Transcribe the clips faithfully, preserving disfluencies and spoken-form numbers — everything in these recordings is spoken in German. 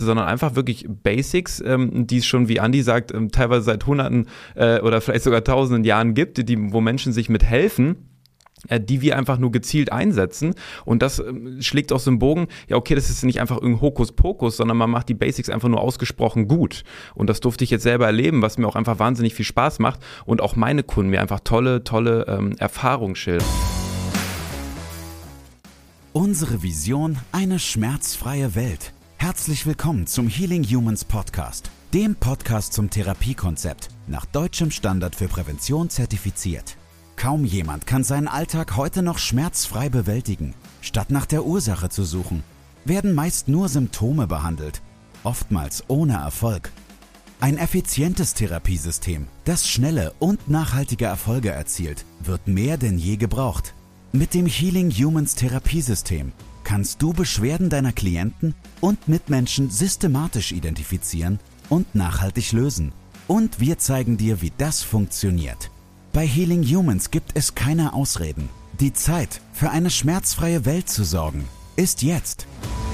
sondern einfach wirklich Basics, ähm, die es schon, wie Andi sagt, ähm, teilweise seit Hunderten äh, oder vielleicht sogar Tausenden Jahren gibt, die, wo Menschen sich mit helfen, äh, die wir einfach nur gezielt einsetzen. Und das ähm, schlägt auch so einen Bogen, ja okay, das ist nicht einfach irgendein Hokuspokus, sondern man macht die Basics einfach nur ausgesprochen gut. Und das durfte ich jetzt selber erleben, was mir auch einfach wahnsinnig viel Spaß macht und auch meine Kunden mir einfach tolle, tolle ähm, Erfahrungen schildern. Unsere Vision, eine schmerzfreie Welt. Herzlich willkommen zum Healing Humans Podcast, dem Podcast zum Therapiekonzept, nach deutschem Standard für Prävention zertifiziert. Kaum jemand kann seinen Alltag heute noch schmerzfrei bewältigen. Statt nach der Ursache zu suchen, werden meist nur Symptome behandelt, oftmals ohne Erfolg. Ein effizientes Therapiesystem, das schnelle und nachhaltige Erfolge erzielt, wird mehr denn je gebraucht. Mit dem Healing Humans Therapiesystem kannst du Beschwerden deiner Klienten und Mitmenschen systematisch identifizieren und nachhaltig lösen. Und wir zeigen dir, wie das funktioniert. Bei Healing Humans gibt es keine Ausreden. Die Zeit, für eine schmerzfreie Welt zu sorgen, ist jetzt.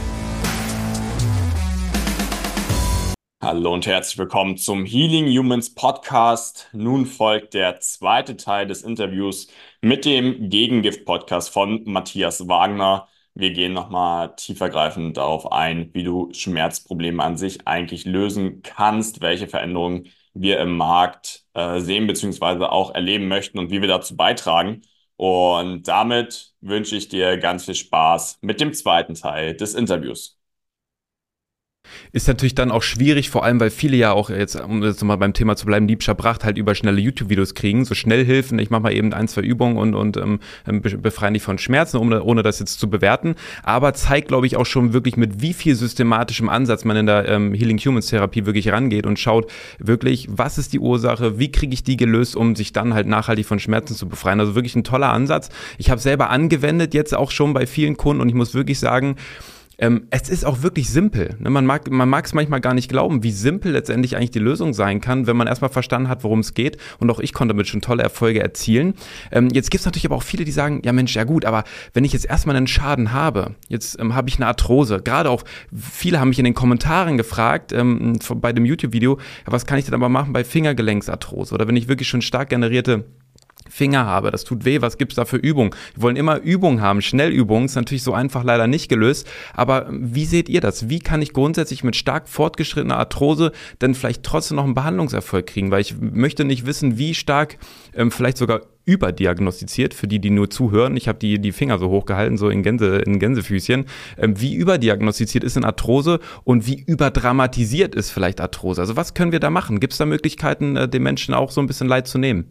Hallo und herzlich willkommen zum Healing Humans Podcast. Nun folgt der zweite Teil des Interviews mit dem Gegengift-Podcast von Matthias Wagner. Wir gehen nochmal tiefergreifend darauf ein, wie du Schmerzprobleme an sich eigentlich lösen kannst, welche Veränderungen wir im Markt äh, sehen bzw. auch erleben möchten und wie wir dazu beitragen. Und damit wünsche ich dir ganz viel Spaß mit dem zweiten Teil des Interviews. Ist natürlich dann auch schwierig, vor allem, weil viele ja auch jetzt, um jetzt nochmal beim Thema zu bleiben, Liebscher Bracht halt über schnelle YouTube-Videos kriegen, so Schnellhilfen, ich mache mal eben ein, zwei Übungen und, und ähm, befreien dich von Schmerzen, ohne, ohne das jetzt zu bewerten, aber zeigt, glaube ich, auch schon wirklich, mit wie viel systematischem Ansatz man in der ähm, Healing Humans Therapie wirklich rangeht und schaut wirklich, was ist die Ursache, wie kriege ich die gelöst, um sich dann halt nachhaltig von Schmerzen zu befreien. Also wirklich ein toller Ansatz. Ich habe selber angewendet, jetzt auch schon bei vielen Kunden, und ich muss wirklich sagen, Ähm, es ist auch wirklich simpel. Ne? Man mag man mag es manchmal gar nicht glauben, wie simpel letztendlich eigentlich die Lösung sein kann, wenn man erstmal verstanden hat, worum es geht. Und auch ich konnte damit schon tolle Erfolge erzielen. Ähm, jetzt gibt es natürlich aber auch viele, die sagen, ja Mensch, ja gut, aber wenn ich jetzt erstmal einen Schaden habe, jetzt ähm, habe ich eine Arthrose. Gerade auch viele haben mich in den Kommentaren gefragt, ähm, bei dem YouTube-Video, ja, was kann ich denn aber machen bei Fingergelenksarthrose? Oder wenn ich wirklich schon stark generierte Finger habe, das tut weh, was gibt's da für Übungen? Wir wollen immer Übungen haben, Schnellübungen, ist natürlich so einfach leider nicht gelöst, aber wie seht ihr das? Wie kann ich grundsätzlich mit stark fortgeschrittener Arthrose denn vielleicht trotzdem noch einen Behandlungserfolg kriegen? Weil ich möchte nicht wissen, wie stark, ähm, vielleicht sogar überdiagnostiziert, für die, die nur zuhören, ich habe die, die Finger so hochgehalten, so in, Gänse, in Gänsefüßchen, ähm, wie überdiagnostiziert ist denn Arthrose und wie überdramatisiert ist vielleicht Arthrose? Also was können wir da machen? Gibt es da Möglichkeiten, äh, den Menschen auch so ein bisschen Leid zu nehmen?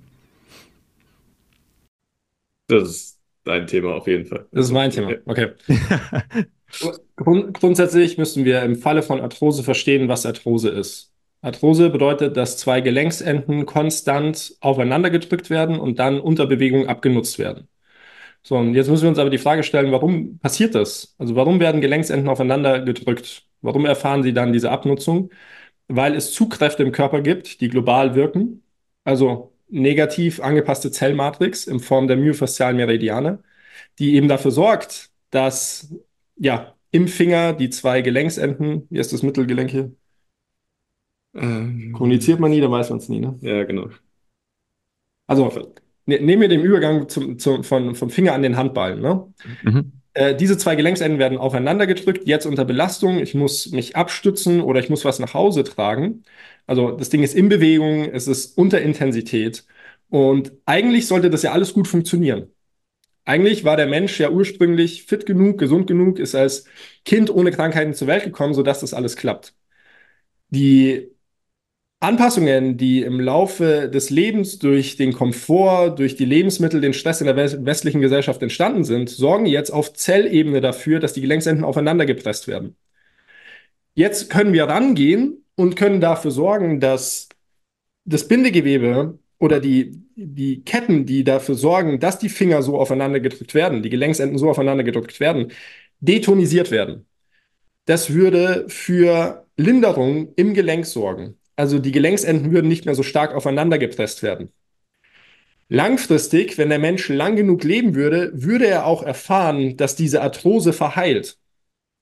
Das ist dein Thema auf jeden Fall. Das ist mein Thema, okay. Grund, grundsätzlich müssen wir im Falle von Arthrose verstehen, was Arthrose ist. Arthrose bedeutet, dass zwei Gelenksenden konstant aufeinander gedrückt werden und dann unter Bewegung abgenutzt werden. So, und jetzt müssen wir uns aber die Frage stellen, warum passiert das? Also warum werden Gelenksenden aufeinander gedrückt? Warum erfahren sie dann diese Abnutzung? Weil es Zugkräfte im Körper gibt, die global wirken. Also negativ angepasste Zellmatrix in Form der myofaszialen Meridiane, die eben dafür sorgt, dass ja im Finger die zwei Gelenksenden, wie ist das Mittelgelenk hier? Ähm, Kommuniziert man nie, dann weiß man es nie, ne? Ja, genau. Also ne, nehmen wir den Übergang zum, zum, von, vom Finger an den Handballen, ne? Mhm. Äh, diese zwei Gelenksenden werden aufeinander gedrückt, jetzt unter Belastung. Ich muss mich abstützen oder ich muss was nach Hause tragen. Also das Ding ist in Bewegung, es ist unter Intensität. Und eigentlich sollte das ja alles gut funktionieren. Eigentlich war der Mensch ja ursprünglich fit genug, gesund genug, ist als Kind ohne Krankheiten zur Welt gekommen, sodass das alles klappt. Die Anpassungen, die im Laufe des Lebens durch den Komfort, durch die Lebensmittel, den Stress in der westlichen Gesellschaft entstanden sind, sorgen jetzt auf Zellebene dafür, dass die Gelenksenden aufeinander gepresst werden. Jetzt können wir rangehen und können dafür sorgen, dass das Bindegewebe oder die, die Ketten, die dafür sorgen, dass die Finger so aufeinander gedrückt werden, die Gelenksenden so aufeinander gedrückt werden, detonisiert werden. Das würde für Linderung im Gelenk sorgen. Also die Gelenksenden würden nicht mehr so stark aufeinander gepresst werden. Langfristig, wenn der Mensch lang genug leben würde, würde er auch erfahren, dass diese Arthrose verheilt.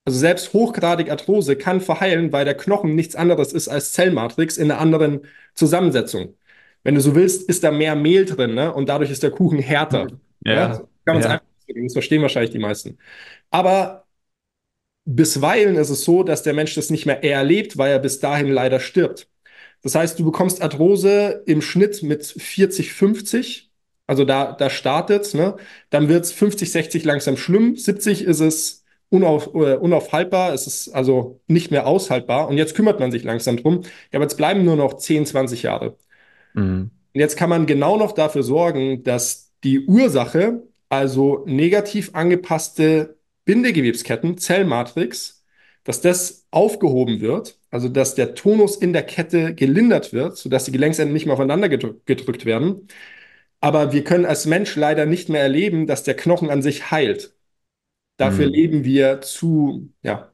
Also selbst hochgradig Arthrose kann verheilen, weil der Knochen nichts anderes ist als Zellmatrix in einer anderen Zusammensetzung. Wenn du so willst, ist da mehr Mehl drin, ne? Und dadurch ist der Kuchen härter. Ja, Ja, so kann man es ja. einfach sagen. Das verstehen wahrscheinlich die meisten. Aber bisweilen ist es so, dass der Mensch das nicht mehr erlebt, weil er bis dahin leider stirbt. Das heißt, du bekommst Arthrose im Schnitt mit vierzig, fünfzig. Also da, da startet es, ne? Dann wird es fünfzig, sechzig langsam schlimm. siebzig ist es unauf, äh, unaufhaltbar. Es ist also nicht mehr aushaltbar. Und jetzt kümmert man sich langsam drum. Ja, aber jetzt bleiben nur noch zehn, zwanzig Jahre. Mhm. Und jetzt kann man genau noch dafür sorgen, dass die Ursache, also negativ angepasste Bindegewebsketten, Zellmatrix, dass das aufgehoben wird, also dass der Tonus in der Kette gelindert wird, sodass die Gelenksenden nicht mehr aufeinander gedrü- gedrückt werden. Aber wir können als Mensch leider nicht mehr erleben, dass der Knochen an sich heilt. Dafür Mhm. leben wir zu, ja,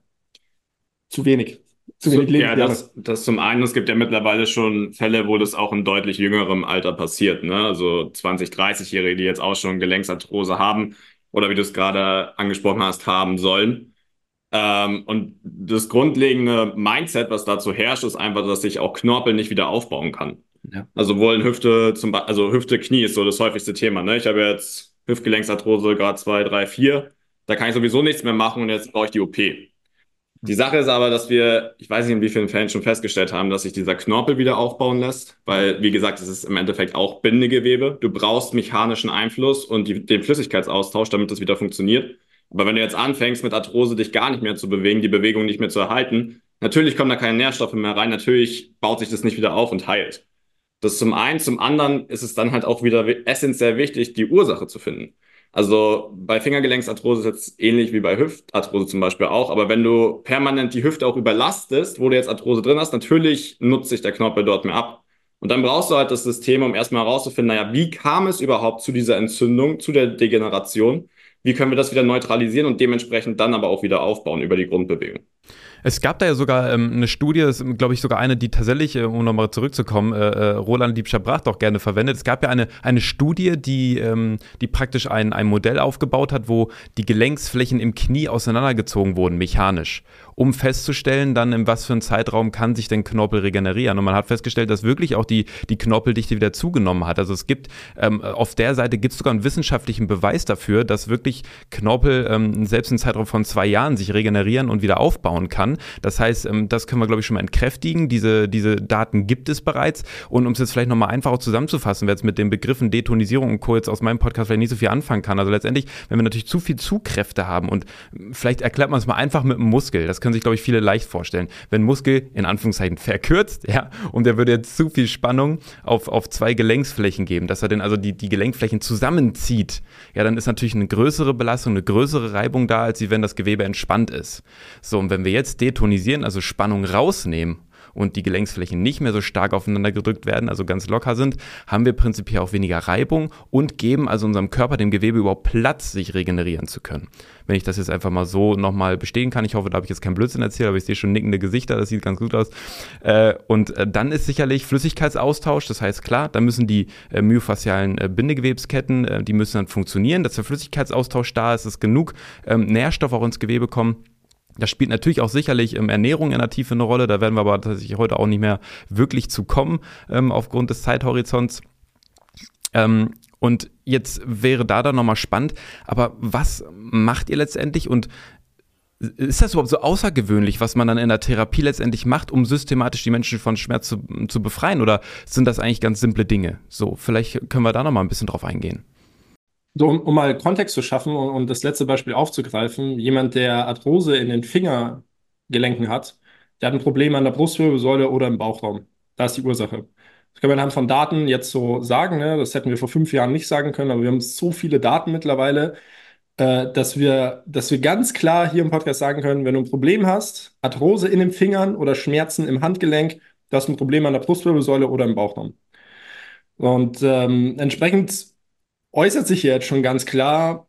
zu wenig. Zu So, wenig ja, Lebensjahre. das, das zum einen, es gibt ja mittlerweile schon Fälle, wo das auch in deutlich jüngerem Alter passiert, ne? Also zwanzig-, dreißig-Jährige, die jetzt auch schon Gelenksarthrose haben oder wie du es gerade angesprochen hast, haben sollen. Ähm, und das grundlegende Mindset, was dazu herrscht, ist einfach, dass sich auch Knorpel nicht wieder aufbauen kann. Ja. Also wollen Hüfte zum Beispiel, also Hüfte, Knie ist so das häufigste Thema, ne? Ich habe jetzt Hüftgelenksarthrose Grad zwei, drei, vier. Da kann ich sowieso nichts mehr machen und jetzt brauche ich die O P. Die Sache ist aber, dass wir, ich weiß nicht, in wie vielen Fällen schon festgestellt haben, dass sich dieser Knorpel wieder aufbauen lässt, weil, wie gesagt, es ist im Endeffekt auch Bindegewebe. Du brauchst mechanischen Einfluss und die, den Flüssigkeitsaustausch, damit das wieder funktioniert. Aber wenn du jetzt anfängst, mit Arthrose dich gar nicht mehr zu bewegen, die Bewegung nicht mehr zu erhalten, natürlich kommen da keine Nährstoffe mehr rein, natürlich baut sich das nicht wieder auf und heilt. Das zum einen. Zum anderen ist es dann halt auch wieder essentiell wichtig, die Ursache zu finden. Also bei Fingergelenksarthrose ist es jetzt ähnlich wie bei Hüftarthrose zum Beispiel auch. Aber wenn du permanent die Hüfte auch überlastest, wo du jetzt Arthrose drin hast, natürlich nutzt sich der Knorpel dort mehr ab. Und dann brauchst du halt das System, um erstmal herauszufinden, naja, wie kam es überhaupt zu dieser Entzündung, zu der Degeneration? Wie können wir das wieder neutralisieren und dementsprechend dann aber auch wieder aufbauen über die Grundbewegung? Es gab da ja sogar ähm, eine Studie, das ist, glaube ich, sogar eine, die tatsächlich, äh, um nochmal zurückzukommen, äh, äh, Roland Liebscher-Bracht auch gerne verwendet. Es gab ja eine, eine Studie, die, ähm, die praktisch ein, ein Modell aufgebaut hat, wo die Gelenksflächen im Knie auseinandergezogen wurden, mechanisch, um festzustellen, dann in was für einem Zeitraum kann sich denn Knorpel regenerieren. Und man hat festgestellt, dass wirklich auch die, die Knorpeldichte wieder zugenommen hat. Also es gibt, ähm, auf der Seite gibt es sogar einen wissenschaftlichen Beweis dafür, dass wirklich Knorpel ähm, selbst im Zeitraum von zwei Jahren sich regenerieren und wieder aufbauen kann. Das heißt, das können wir, glaube ich, schon mal entkräftigen. Diese, diese Daten gibt es bereits. Und um es jetzt vielleicht nochmal einfacher zusammenzufassen, wer jetzt mit den Begriffen Detonisierung und Co. jetzt aus meinem Podcast vielleicht nicht so viel anfangen kann. Also letztendlich, wenn wir natürlich zu viel Zugkräfte haben und vielleicht erklärt man es mal einfach mit einem Muskel. Das können sich, glaube ich, viele leicht vorstellen. Wenn ein Muskel in Anführungszeichen verkürzt, ja, und der würde jetzt zu viel Spannung auf, auf zwei Gelenksflächen geben, dass er dann also die, die Gelenkflächen zusammenzieht, ja, dann ist natürlich eine größere Belastung, eine größere Reibung da, als wenn das Gewebe entspannt ist. So, und wenn wir jetzt detonisieren, also Spannung rausnehmen und die Gelenksflächen nicht mehr so stark aufeinander gedrückt werden, also ganz locker sind, haben wir prinzipiell auch weniger Reibung und geben also unserem Körper, dem Gewebe überhaupt Platz, sich regenerieren zu können. Wenn ich das jetzt einfach mal so nochmal bestätigen kann, ich hoffe, da habe ich jetzt keinen Blödsinn erzählt, aber ich sehe schon nickende Gesichter, das sieht ganz gut aus. Äh, und äh, dann ist sicherlich Flüssigkeitsaustausch, das heißt klar, da müssen die äh, myofaszialen äh, Bindegewebsketten, äh, die müssen dann funktionieren, dass der Flüssigkeitsaustausch da ist, dass genug ähm, Nährstoffe auch ins Gewebe kommen. Das spielt natürlich auch sicherlich ähm, Ernährung in der Tiefe eine Rolle, da werden wir aber tatsächlich heute auch nicht mehr wirklich zu kommen, ähm, aufgrund des Zeithorizonts. Ähm, und jetzt wäre da dann nochmal spannend, aber was macht ihr letztendlich und ist das überhaupt so außergewöhnlich, was man dann in der Therapie letztendlich macht, um systematisch die Menschen von Schmerz zu, zu befreien, oder sind das eigentlich ganz simple Dinge? So, vielleicht können wir da nochmal ein bisschen drauf eingehen. So, um, um mal Kontext zu schaffen und, und das letzte Beispiel aufzugreifen, jemand, der Arthrose in den Fingergelenken hat, der hat ein Problem an der Brustwirbelsäule oder im Bauchraum. Da ist die Ursache. Das können wir anhand von Daten jetzt so sagen, ne? Das hätten wir vor fünf Jahren nicht sagen können, aber wir haben so viele Daten mittlerweile, äh, dass wir, dass wir ganz klar hier im Podcast sagen können, wenn du ein Problem hast, Arthrose in den Fingern oder Schmerzen im Handgelenk, du hast ein Problem an der Brustwirbelsäule oder im Bauchraum. Und ähm, entsprechend äußert sich jetzt schon ganz klar,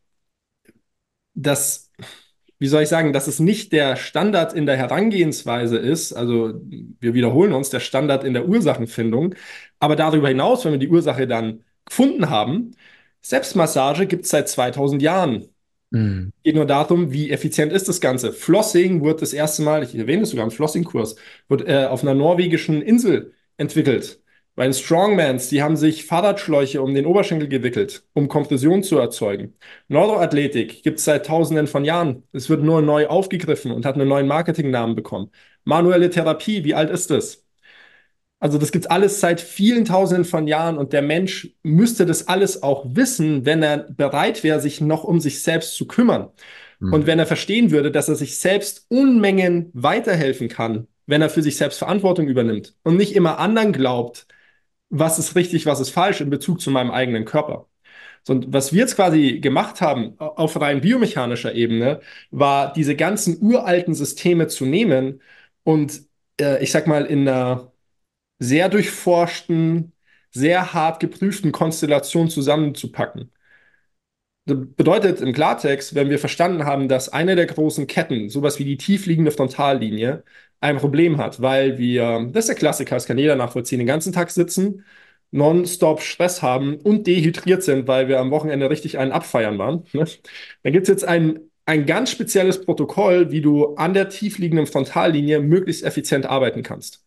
dass, wie soll ich sagen, dass es nicht der Standard in der Herangehensweise ist, also wir wiederholen uns, der Standard in der Ursachenfindung, aber darüber hinaus, wenn wir die Ursache dann gefunden haben, Selbstmassage gibt es seit zweitausend Jahren. Mhm. Geht nur darum, wie effizient ist das Ganze. Flossing wird das erste Mal, ich erwähne es sogar im Flossing-Kurs, wird äh, auf einer norwegischen Insel entwickelt. Bei den Strongmans, die haben sich Fahrradschläuche um den Oberschenkel gewickelt, um Kompression zu erzeugen. Neuroathletik gibt es seit Tausenden von Jahren. Es wird nur neu aufgegriffen und hat einen neuen Marketingnamen bekommen. Manuelle Therapie, wie alt ist das? Also das gibt's alles seit vielen Tausenden von Jahren und der Mensch müsste das alles auch wissen, wenn er bereit wäre, sich noch um sich selbst zu kümmern. Und Mhm. wenn er verstehen würde, dass er sich selbst Unmengen weiterhelfen kann, wenn er für sich selbst Verantwortung übernimmt und nicht immer anderen glaubt, was ist richtig, was ist falsch in Bezug zu meinem eigenen Körper. So, und was wir jetzt quasi gemacht haben auf rein biomechanischer Ebene, war diese ganzen uralten Systeme zu nehmen und äh, ich sag mal in einer sehr durchforschten, sehr hart geprüften Konstellation zusammenzupacken. Das bedeutet im Klartext, wenn wir verstanden haben, dass eine der großen Ketten, sowas wie die tiefliegende Frontallinie, ein Problem hat, weil wir, das ist der Klassiker, das kann jeder nachvollziehen, den ganzen Tag sitzen, nonstop Stress haben und dehydriert sind, weil wir am Wochenende richtig einen abfeiern waren. Ne? Dann gibt es jetzt ein, ein ganz spezielles Protokoll, wie du an der tiefliegenden Frontallinie möglichst effizient arbeiten kannst.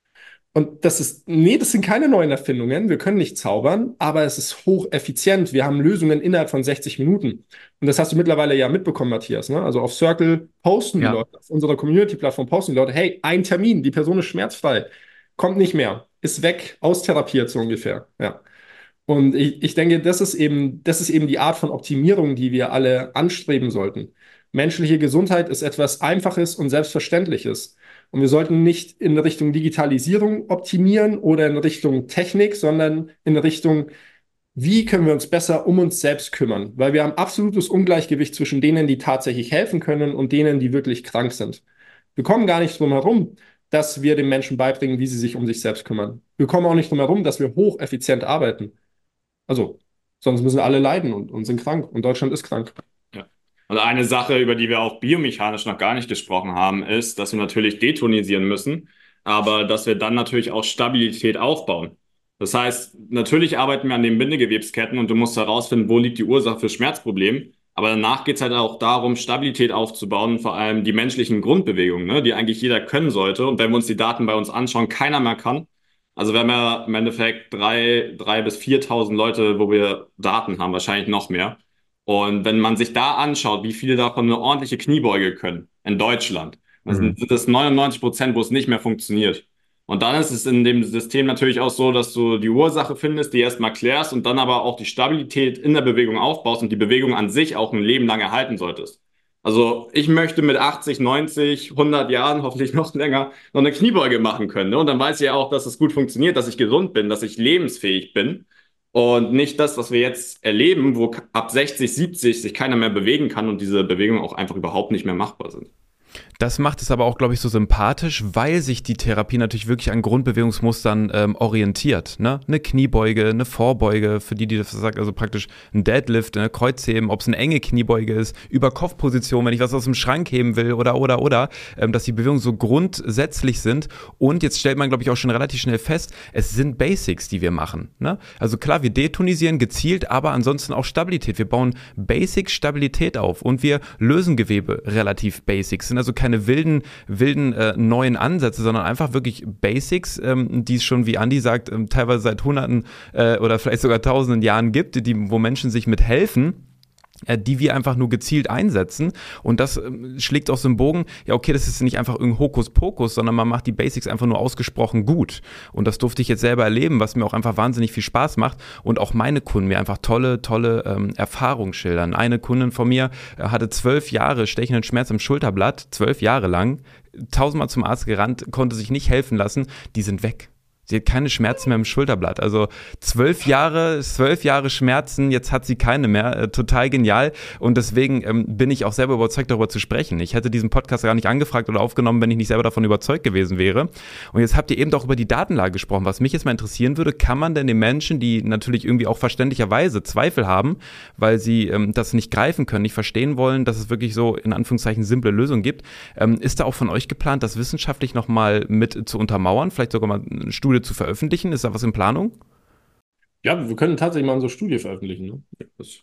Und das ist, nee, das sind keine neuen Erfindungen. Wir können nicht zaubern, aber es ist hocheffizient. Wir haben Lösungen innerhalb von sechzig Minuten. Und das hast du mittlerweile ja mitbekommen, Matthias, ne? Also auf Circle posten die Ja. Leute, auf unserer Community-Plattform posten die Leute, hey, ein Termin, die Person ist schmerzfrei, kommt nicht mehr, ist weg, austherapiert so ungefähr. Ja. Und ich, ich denke, das ist eben, das ist eben die Art von Optimierung, die wir alle anstreben sollten. Menschliche Gesundheit ist etwas Einfaches und Selbstverständliches. Und wir sollten nicht in Richtung Digitalisierung optimieren oder in Richtung Technik, sondern in Richtung, wie können wir uns besser um uns selbst kümmern? Weil wir haben absolutes Ungleichgewicht zwischen denen, die tatsächlich helfen können und denen, die wirklich krank sind. Wir kommen gar nicht drum herum, dass wir den Menschen beibringen, wie sie sich um sich selbst kümmern. Wir kommen auch nicht drum herum, dass wir hocheffizient arbeiten. Also, sonst müssen alle leiden und, und sind krank. Und Deutschland ist krank. Ja. Also eine Sache, über die wir auch biomechanisch noch gar nicht gesprochen haben, ist, dass wir natürlich detonisieren müssen, aber dass wir dann natürlich auch Stabilität aufbauen. Das heißt, natürlich arbeiten wir an den Bindegewebsketten und du musst herausfinden, wo liegt die Ursache für Schmerzproblem. Aber danach geht es halt auch darum, Stabilität aufzubauen, vor allem die menschlichen Grundbewegungen, ne, die eigentlich jeder können sollte. Und wenn wir uns die Daten bei uns anschauen, keiner mehr kann. Also wir haben ja im Endeffekt drei, drei bis viertausend Leute, wo wir Daten haben, wahrscheinlich noch mehr. Und wenn man sich da anschaut, wie viele davon eine ordentliche Kniebeuge können in Deutschland, dann Mhm. sind, sind es neunundneunzig Prozent, wo es nicht mehr funktioniert. Und dann ist es in dem System natürlich auch so, dass du die Ursache findest, die erstmal klärst und dann aber auch die Stabilität in der Bewegung aufbaust und die Bewegung an sich auch ein Leben lang erhalten solltest. Also ich möchte mit achtzig, neunzig, hundert Jahren, hoffentlich noch länger, noch eine Kniebeuge machen können. Ne? Und dann weiß ich auch, dass es gut funktioniert, dass ich gesund bin, dass ich lebensfähig bin. Und nicht das, was wir jetzt erleben, wo ab sechzig, siebzig sich keiner mehr bewegen kann und diese Bewegungen auch einfach überhaupt nicht mehr machbar sind. Das macht es aber auch, glaube ich, so sympathisch, weil sich die Therapie natürlich wirklich an Grundbewegungsmustern ähm, orientiert. Ne? Eine Kniebeuge, eine Vorbeuge, für die, die das sagt, also praktisch ein Deadlift, eine Kreuzheben, ob es eine enge Kniebeuge ist, über Kopfposition, wenn ich was aus dem Schrank heben will oder, oder, oder, ähm, dass die Bewegungen so grundsätzlich sind. Und jetzt stellt man, glaube ich, auch schon relativ schnell fest, es sind Basics, die wir machen. Ne? Also klar, wir detonisieren gezielt, aber ansonsten auch Stabilität. Wir bauen Basic-Stabilität auf und wir lösen Gewebe relativ Basics, sind also keine wilden, wilden äh, neuen Ansätze, sondern einfach wirklich Basics, ähm, die es schon, wie Andi sagt, ähm, teilweise seit Hunderten äh, oder vielleicht sogar Tausenden Jahren gibt, die, wo Menschen sich mit helfen, äh, die wir einfach nur gezielt einsetzen. Und das ähm, schlägt auch so einen Bogen, ja okay, das ist nicht einfach irgendein Hokuspokus, sondern man macht die Basics einfach nur ausgesprochen gut. Und das durfte ich jetzt selber erleben, was mir auch einfach wahnsinnig viel Spaß macht. Und auch meine Kunden mir einfach tolle, tolle ähm, Erfahrungen schildern. Eine Kundin von mir äh, hatte zwölf Jahre stechenden Schmerz im Schulterblatt, zwölf Jahre lang, tausendmal zum Arzt gerannt, konnte sich nicht helfen lassen, die sind weg. Sie hat keine Schmerzen mehr im Schulterblatt. Also zwölf Jahre, zwölf Jahre Schmerzen, jetzt hat sie keine mehr. Äh, total genial. Und deswegen ähm, bin ich auch selber überzeugt, darüber zu sprechen. Ich hätte diesen Podcast gar nicht angefragt oder aufgenommen, wenn ich nicht selber davon überzeugt gewesen wäre. Und jetzt habt ihr eben doch über die Datenlage gesprochen. Was mich jetzt mal interessieren würde, kann man denn den Menschen, die natürlich irgendwie auch verständlicherweise Zweifel haben, weil sie ähm, das nicht greifen können, nicht verstehen wollen, dass es wirklich so in Anführungszeichen simple Lösungen gibt, ähm, ist da auch von euch geplant, das wissenschaftlich nochmal mit zu untermauern? Vielleicht sogar mal eine Studie zu veröffentlichen? Ist da was in Planung? Ja, wir können tatsächlich mal unsere Studie veröffentlichen. Ne? Das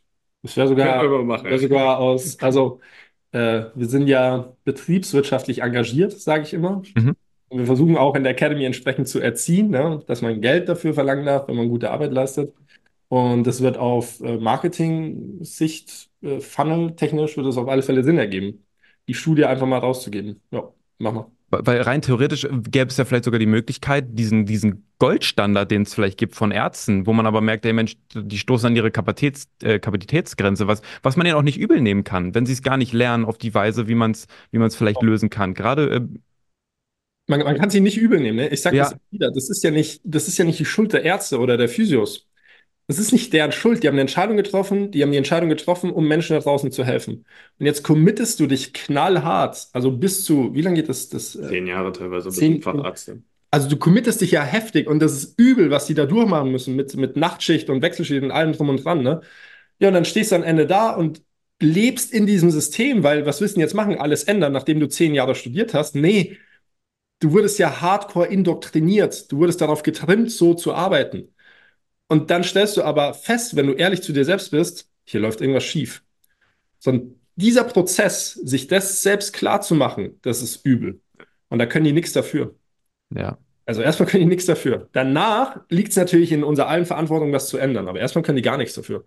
Das wäre Können sogar, wir mal machen. wär sogar aus, also äh, wir sind ja betriebswirtschaftlich engagiert, sage ich immer. Mhm. Und wir versuchen auch in der Academy entsprechend zu erziehen, ne, dass man Geld dafür verlangen darf, wenn man gute Arbeit leistet. Und das wird auf äh, Marketing-Sicht, äh, Funnel-technisch, wird es auf alle Fälle Sinn ergeben, die Studie einfach mal rauszugeben. Ja, mach mal. Weil rein theoretisch gäbe es ja vielleicht sogar die Möglichkeit, diesen, diesen Goldstandard, den es vielleicht gibt von Ärzten, wo man aber merkt, ey Mensch, die stoßen an ihre Kapazitäts, äh, Kapazitätsgrenze, was, was man ihnen auch nicht übel nehmen kann, wenn sie es gar nicht lernen auf die Weise, wie man es wie man es vielleicht lösen kann. Gerade, äh, Man, man kann sie nicht übel nehmen, ne? Ich sage das ja, immer wieder, das ist ja nicht, das ist ja nicht die Schuld der Ärzte oder der Physios. Das ist nicht deren Schuld. Die haben eine Entscheidung getroffen, die haben die Entscheidung getroffen, um Menschen da draußen zu helfen. Und jetzt committest du dich knallhart, also bis zu, wie lange geht das? das äh, Zehn Jahre teilweise bis zehn, zum Facharzt. also du committest dich ja heftig und das ist übel, was die da durchmachen müssen mit, mit Nachtschicht und Wechselschicht und allem drum und dran, ne? Ja, und dann stehst du am Ende da und lebst in diesem System, weil was willst du denn jetzt machen? Alles ändern, nachdem du zehn Jahre studiert hast? Nee, du wurdest ja hardcore indoktriniert. Du wurdest darauf getrimmt, so zu arbeiten. Und dann stellst du aber fest, wenn du ehrlich zu dir selbst bist, hier läuft irgendwas schief. Sondern dieser Prozess, sich das selbst klar zu machen, das ist übel. Und da können die nichts dafür. ja. Also erstmal können die nichts dafür. Danach liegt es natürlich in unserer allen Verantwortung, das zu ändern. Aber erstmal können die gar nichts dafür.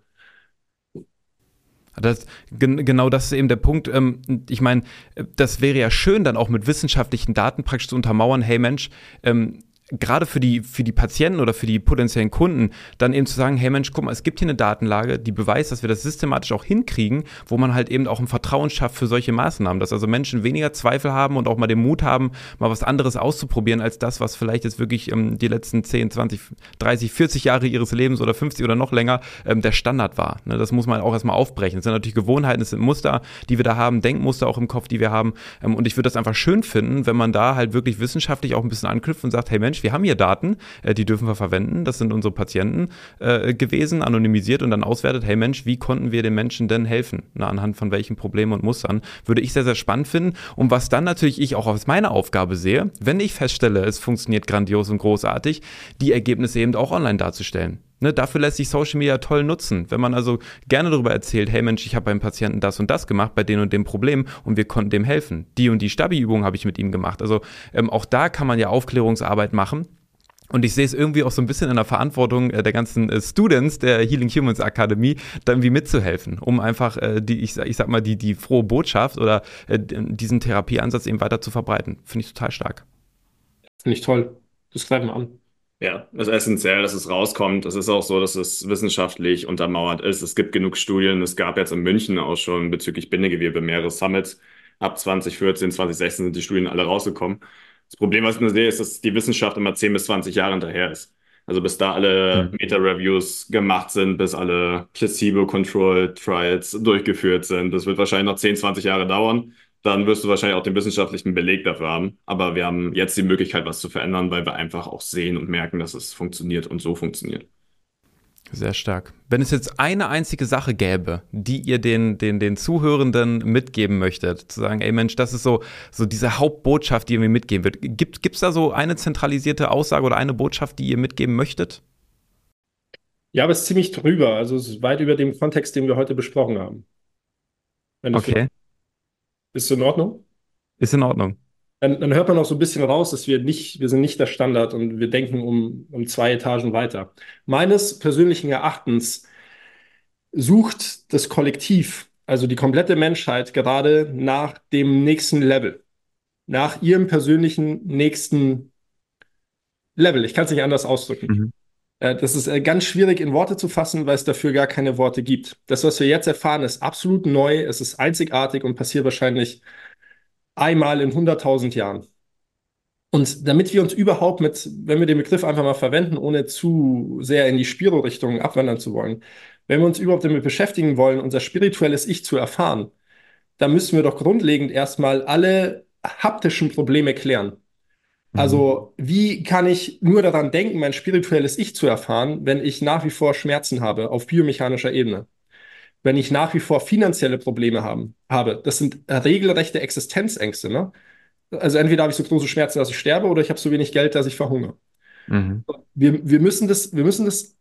Das, gen, genau das ist eben der Punkt. Ähm, ich meine, das wäre ja schön, dann auch mit wissenschaftlichen Daten praktisch zu untermauern, hey Mensch, ähm, gerade für die, für die Patienten oder für die potenziellen Kunden, dann eben zu sagen, hey Mensch, guck mal, es gibt hier eine Datenlage, die beweist, dass wir das systematisch auch hinkriegen, wo man halt eben auch ein Vertrauen schafft für solche Maßnahmen, dass also Menschen weniger Zweifel haben und auch mal den Mut haben, mal was anderes auszuprobieren, als das, was vielleicht jetzt wirklich ähm, die letzten zehn, zwanzig, dreißig, vierzig Jahre ihres Lebens oder fünfzig oder noch länger ähm, der Standard war. Ne, das muss man auch erstmal aufbrechen. Das sind natürlich Gewohnheiten, das sind Muster, die wir da haben, Denkmuster auch im Kopf, die wir haben. Ähm, und ich würde das einfach schön finden, wenn man da halt wirklich wissenschaftlich auch ein bisschen anknüpft und sagt, hey Mensch, wir haben hier Daten, äh, die dürfen wir verwenden, das sind unsere Patienten äh, gewesen, anonymisiert und dann auswertet, hey Mensch, wie konnten wir den Menschen denn helfen? Na, anhand von welchen Problemen und Mustern, würde ich sehr, sehr spannend finden. Und was dann natürlich ich auch als meine Aufgabe sehe, wenn ich feststelle, es funktioniert grandios und großartig, die Ergebnisse eben auch online darzustellen. Ne, dafür lässt sich Social Media toll nutzen. Wenn man also gerne darüber erzählt, hey Mensch, ich habe beim Patienten das und das gemacht, bei dem und dem Problem und wir konnten dem helfen. Die und die Stabi-Übung habe ich mit ihm gemacht. Also ähm, auch da kann man ja Aufklärungsarbeit machen. Und ich sehe es irgendwie auch so ein bisschen in der Verantwortung äh, der ganzen äh, Students der Healing Humans Akademie, da irgendwie mitzuhelfen, um einfach äh, die, ich, ich sag mal, die, die frohe Botschaft oder äh, diesen Therapieansatz eben weiter zu verbreiten. Finde ich total stark. Finde ich toll. Das greifen wir an. Ja, es ist essentiell, dass es rauskommt. Es ist auch so, dass es wissenschaftlich untermauert ist. Es gibt genug Studien. Es gab jetzt in München auch schon bezüglich Bindegewebe mehrere Summits. Ab zwanzig vierzehn, zwanzig sechzehn sind die Studien alle rausgekommen. Das Problem, was ich nur sehe, ist, dass die Wissenschaft immer zehn bis zwanzig Jahre hinterher ist. Also bis da alle Hm. Meta-Reviews gemacht sind, bis alle Placebo-Controlled Trials durchgeführt sind. Das wird wahrscheinlich noch zehn, zwanzig Jahre dauern. Dann wirst du wahrscheinlich auch den wissenschaftlichen Beleg dafür haben. Aber wir haben jetzt die Möglichkeit, was zu verändern, weil wir einfach auch sehen und merken, dass es funktioniert und so funktioniert. Sehr stark. Wenn es jetzt eine einzige Sache gäbe, die ihr den, den, den Zuhörenden mitgeben möchtet, zu sagen, ey Mensch, das ist so, so diese Hauptbotschaft, die ihr mir mitgeben wird. Gibt es da so eine zentralisierte Aussage oder eine Botschaft, die ihr mitgeben möchtet? Ja, aber es ist ziemlich drüber. Also es ist weit über dem Kontext, den wir heute besprochen haben. Wenn das für, Okay, ist in Ordnung? ist in Ordnung. Dann, dann hört man auch so ein bisschen raus, dass wir nicht, wir sind nicht der Standard und wir denken um, um zwei Etagen weiter. Meines persönlichen Erachtens sucht das Kollektiv, also die komplette Menschheit, gerade nach dem nächsten Level, nach ihrem persönlichen nächsten Level. Ich kann es nicht anders ausdrücken. Mhm. Äh, Das ist äh, ganz schwierig in Worte zu fassen, weil es dafür gar keine Worte gibt. Das, was wir jetzt erfahren, ist absolut neu, es ist einzigartig und passiert wahrscheinlich einmal in hunderttausend Jahren. Und damit wir uns überhaupt mit, wenn wir den Begriff einfach mal verwenden, ohne zu sehr in die Spiro-Richtung abwandern zu wollen, wenn wir uns überhaupt damit beschäftigen wollen, unser spirituelles Ich zu erfahren, dann müssen wir doch grundlegend erstmal alle haptischen Probleme klären. Mhm. Also, wie kann ich nur daran denken, mein spirituelles Ich zu erfahren, wenn ich nach wie vor Schmerzen habe auf biomechanischer Ebene? Wenn ich nach wie vor finanzielle Probleme haben, habe? Das sind regelrechte Existenzängste, ne? Also entweder habe ich so große Schmerzen, dass ich sterbe, oder ich habe so wenig Geld, dass ich verhungere. Mhm. Wir, wir müssen das, wir müssen das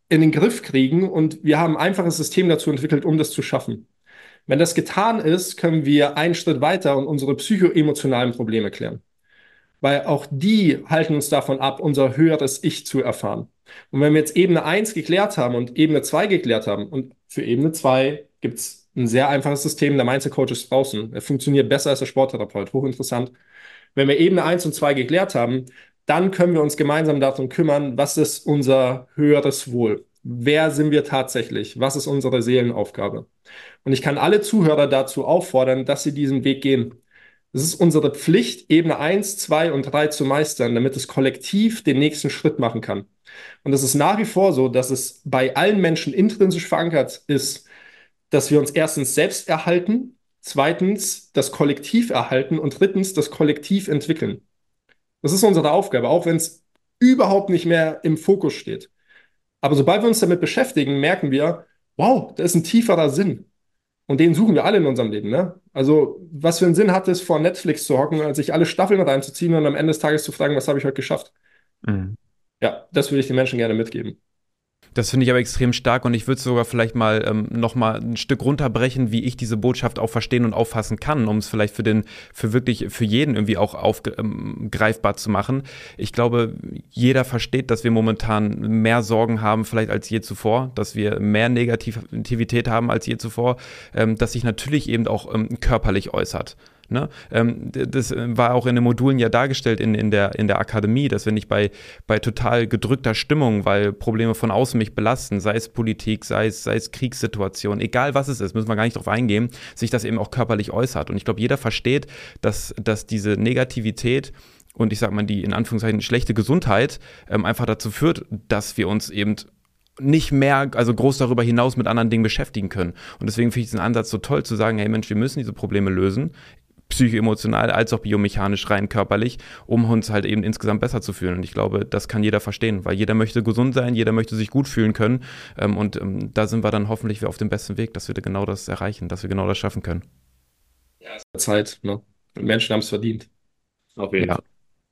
in den Griff kriegen und wir haben ein einfaches System dazu entwickelt, um das zu schaffen. Wenn das getan ist, können wir einen Schritt weiter und unsere psychoemotionalen Probleme klären. Weil auch die halten uns davon ab, unser höheres Ich zu erfahren. Und wenn wir jetzt Ebene eins geklärt haben und Ebene zwei geklärt haben, und für Ebene zwei gibt es ein sehr einfaches System, der Mindset Coach ist draußen. Er funktioniert besser als der Sporttherapeut, hochinteressant. Wenn wir Ebene eins und zwei geklärt haben, dann können wir uns gemeinsam darum kümmern, was ist unser höheres Wohl? Wer sind wir tatsächlich? Was ist unsere Seelenaufgabe? Und ich kann alle Zuhörer dazu auffordern, dass sie diesen Weg gehen. Es ist unsere Pflicht, Ebene eins, zwei und drei zu meistern, damit das Kollektiv den nächsten Schritt machen kann. Und es ist nach wie vor so, dass es bei allen Menschen intrinsisch verankert ist, dass wir uns erstens selbst erhalten, zweitens das Kollektiv erhalten und drittens das Kollektiv entwickeln. Das ist unsere Aufgabe, auch wenn es überhaupt nicht mehr im Fokus steht. Aber sobald wir uns damit beschäftigen, merken wir, wow, da ist ein tieferer Sinn. Und den suchen wir alle in unserem Leben, ne? Also, was für einen Sinn hat es, vor Netflix zu hocken, als sich alle Staffeln reinzuziehen und am Ende des Tages zu fragen, was habe ich heute geschafft? Mhm. Ja, das würde ich den Menschen gerne mitgeben. Das finde ich aber extrem stark und ich würde sogar vielleicht mal ähm, noch mal ein Stück runterbrechen, wie ich diese Botschaft auch verstehen und auffassen kann, um es vielleicht für den, für wirklich, für jeden irgendwie auch aufgreifbar ähm, zu machen. Ich glaube, jeder versteht, dass wir momentan mehr Sorgen haben vielleicht als je zuvor, dass wir mehr Negativität haben als je zuvor, ähm, dass sich natürlich eben auch ähm, körperlich äußert. Ne? Ähm, das war auch in den Modulen ja dargestellt in, in, der, in der Akademie, dass wenn ich bei, bei total gedrückter Stimmung, weil Probleme von außen mich belasten, sei es Politik, sei es, sei es Kriegssituation, egal was es ist, müssen wir gar nicht drauf eingehen, sich das eben auch körperlich äußert. Und ich glaube, jeder versteht, dass, dass diese Negativität und ich sag mal die in Anführungszeichen schlechte Gesundheit ähm, einfach dazu führt, dass wir uns eben nicht mehr, also groß darüber hinaus mit anderen Dingen beschäftigen können. Und deswegen finde ich diesen Ansatz so toll zu sagen, hey Mensch, wir müssen diese Probleme lösen, psychoemotional als auch biomechanisch rein körperlich, um uns halt eben insgesamt besser zu fühlen. Und ich glaube, das kann jeder verstehen, weil jeder möchte gesund sein, jeder möchte sich gut fühlen können. Und da sind wir dann hoffentlich auf dem besten Weg, dass wir genau das erreichen, dass wir genau das schaffen können. Ja, es ist Zeit, ne? Menschen haben es verdient. Auf jeden Ja. Fall.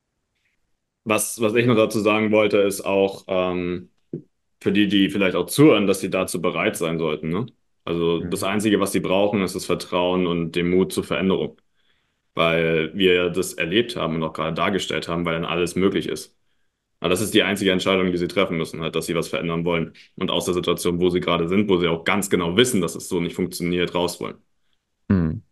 Was, was ich noch dazu sagen wollte, ist auch ähm, für die, die vielleicht auch zuhören, dass sie dazu bereit sein sollten. Ne? Also Mhm. das Einzige, was sie brauchen, ist das Vertrauen und den Mut zur Veränderung. Weil wir das erlebt haben und auch gerade dargestellt haben, weil dann alles möglich ist. Aber das ist die einzige Entscheidung, die sie treffen müssen, halt, dass sie was verändern wollen. Und aus der Situation, wo sie gerade sind, wo sie auch ganz genau wissen, dass es so nicht funktioniert, raus wollen. Mhm.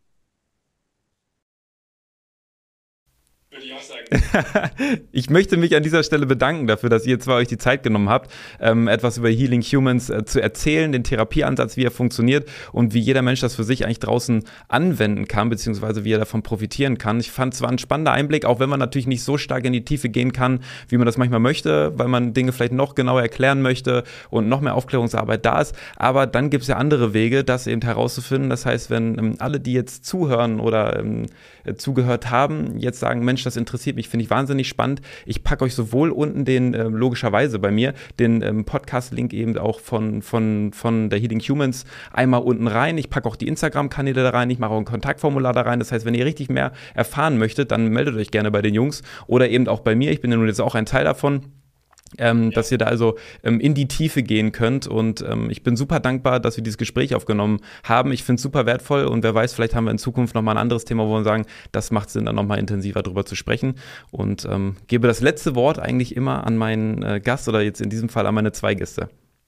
Würde ich auch sagen. Ich möchte mich an dieser Stelle bedanken dafür, dass ihr zwei euch die Zeit genommen habt, ähm, etwas über Healing Humans äh, zu erzählen, den Therapieansatz, wie er funktioniert und wie jeder Mensch das für sich eigentlich draußen anwenden kann, beziehungsweise wie er davon profitieren kann. Ich fand es war ein spannender Einblick, auch wenn man natürlich nicht so stark in die Tiefe gehen kann, wie man das manchmal möchte, weil man Dinge vielleicht noch genauer erklären möchte und noch mehr Aufklärungsarbeit da ist. Aber dann gibt es ja andere Wege, das eben herauszufinden. Das heißt, wenn ähm, alle, die jetzt zuhören oder ähm, zugehört haben, jetzt sagen, Mensch, das interessiert mich, finde ich wahnsinnig spannend. Ich packe euch sowohl unten den, äh, logischerweise bei mir, den ähm, Podcast-Link eben auch von, von, von der Healing Humans einmal unten rein. Ich packe auch die Instagram-Kanäle da rein, ich mache auch ein Kontaktformular da rein. Das heißt, wenn ihr richtig mehr erfahren möchtet, dann meldet euch gerne bei den Jungs oder eben auch bei mir. Ich bin ja nun jetzt auch ein Teil davon. Ähm, ja. Dass ihr da also ähm, in die Tiefe gehen könnt und ähm, ich bin super dankbar, dass wir dieses Gespräch aufgenommen haben. Ich finde es super wertvoll und wer weiß, vielleicht haben wir in Zukunft nochmal ein anderes Thema, wo wir sagen, das macht Sinn, dann nochmal intensiver drüber zu sprechen und ähm, gebe das letzte Wort eigentlich immer an meinen äh, Gast oder jetzt in diesem Fall an meine zwei Gäste.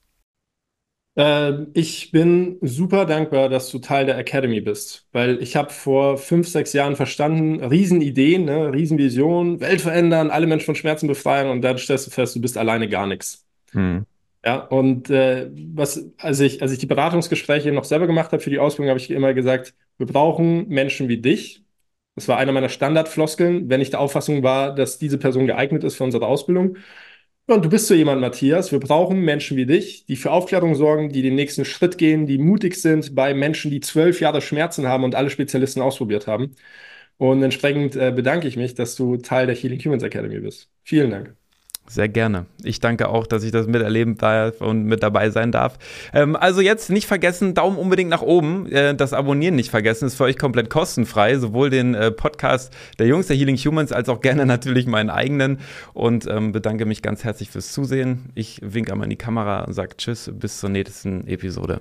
Äh, ich bin super dankbar, dass du Teil der Academy bist, weil ich habe vor fünf, sechs Jahren verstanden, Riesenideen, ne, Riesenvision, Welt verändern, alle Menschen von Schmerzen befreien und dann stellst du fest, du bist alleine gar nichts. Hm. Ja, und äh, was, als ich, als ich die Beratungsgespräche noch selber gemacht habe für die Ausbildung, habe ich immer gesagt, wir brauchen Menschen wie dich. Das war einer meiner Standardfloskeln, wenn ich der Auffassung war, dass diese Person geeignet ist für unsere Ausbildung. Ja, und du bist so jemand, Matthias. Wir brauchen Menschen wie dich, die für Aufklärung sorgen, die den nächsten Schritt gehen, die mutig sind bei Menschen, die zwölf Jahre Schmerzen haben und alle Spezialisten ausprobiert haben. Und entsprechend äh, bedanke ich mich, dass du Teil der Healing Humans Academy bist. Vielen Dank. Sehr gerne. Ich danke auch, dass ich das miterleben darf und mit dabei sein darf. Ähm, also jetzt nicht vergessen, Daumen unbedingt nach oben, äh, das Abonnieren nicht vergessen, ist für euch komplett kostenfrei, sowohl den äh, Podcast der Jungs der Healing Humans als auch gerne natürlich meinen eigenen und ähm, bedanke mich ganz herzlich fürs Zusehen. Ich winke einmal in die Kamera und sage Tschüss, bis zur nächsten Episode.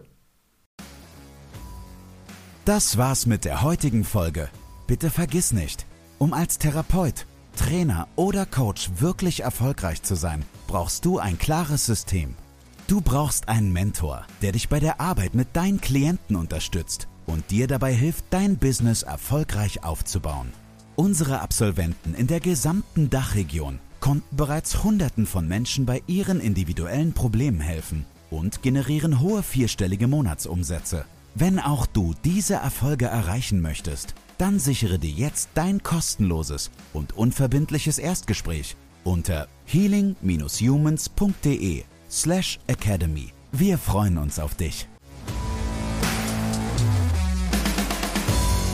Das war's mit der heutigen Folge. Bitte vergiss nicht, um als Therapeut, Trainer oder Coach wirklich erfolgreich zu sein, brauchst du ein klares System. Du brauchst einen Mentor, der dich bei der Arbeit mit deinen Klienten unterstützt und dir dabei hilft, dein Business erfolgreich aufzubauen. Unsere Absolventen in der gesamten Dachregion konnten bereits Hunderten von Menschen bei ihren individuellen Problemen helfen und generieren hohe vierstellige Monatsumsätze. Wenn auch du diese Erfolge erreichen möchtest, dann sichere dir jetzt dein kostenloses und unverbindliches Erstgespräch unter healing humans punkt de slash academy. Wir freuen uns auf dich.